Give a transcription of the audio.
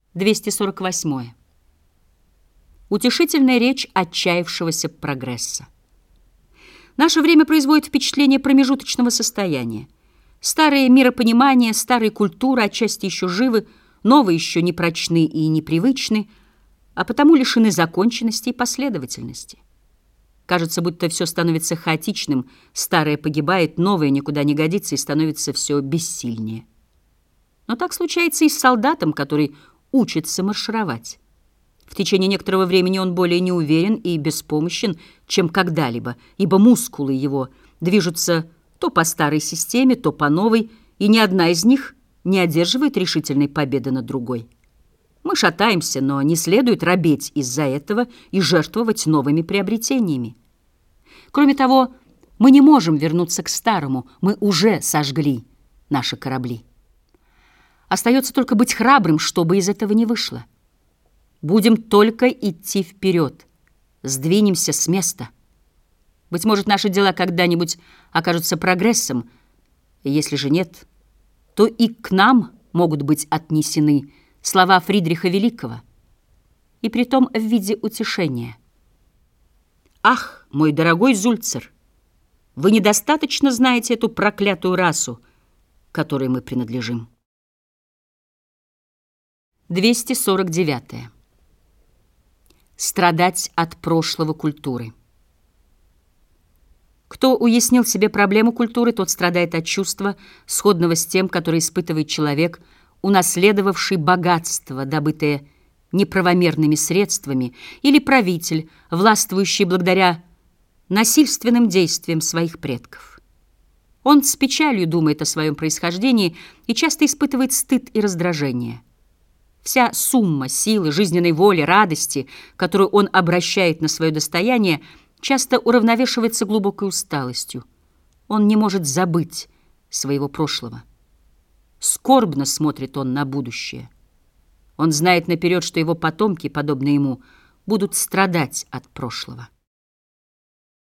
248. Утешительная речь отчаявшегося прогресса. Наше время производит впечатление промежуточного состояния. Старые миропонимания, старые культуры отчасти еще живы, новые еще непрочны и непривычны, а потому лишены законченности и последовательности. Кажется, будто все становится хаотичным, старое погибает, новое никуда не годится и становится все бессильнее. Но так случается и с солдатом, который учится маршировать. В течение некоторого времени он более неуверен и беспомощен, чем когда-либо, ибо мускулы его движутся то по старой системе, то по новой, и ни одна из них не одерживает решительной победы над другой. Мы шатаемся, но не следует робеть из-за этого и жертвовать новыми приобретениями. Кроме того, мы не можем вернуться к старому, мы уже сожгли наши корабли. Остается только быть храбрым, чтобы из этого не вышло. Будем только идти вперед, сдвинемся с места. Быть может, наши дела когда-нибудь окажутся прогрессом, и если же нет, то и к нам могут быть отнесены слова Фридриха Великого, и притом в виде утешения. «Ах, мой дорогой Зульцер, вы недостаточно знаете эту проклятую расу, которой мы принадлежим». 249. Страдать от прошлого культуры. Кто уяснил себе проблему культуры, тот страдает от чувства, сходного с тем, которое испытывает человек, унаследовавший богатство, добытое неправомерными средствами, или правитель, властвующий благодаря насильственным действиям своих предков. Он с печалью думает о своем происхождении и часто испытывает стыд и раздражение. Вся сумма силы, жизненной воли, радости, которую он обращает на свое достояние, часто уравновешивается глубокой усталостью. Он не может забыть своего прошлого. Скорбно смотрит он на будущее. Он знает наперед, что его потомки, подобно ему, будут страдать от прошлого.